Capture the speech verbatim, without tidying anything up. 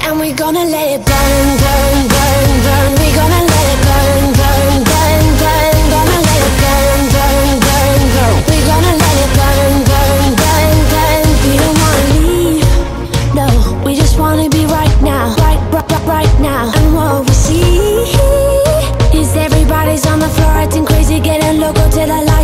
And we're gonna let it burn, burn, burn, burn. We're gonna let it burn, burn, burn, burn. Gonna let it burn, burn, burn, burn. We're gonna let it burn, burn, burn, burn. We don't wanna leave, no. We just wanna be right now, right, right, right, right now. And what we see is everybody's on the floor acting crazy, getting loco till the light.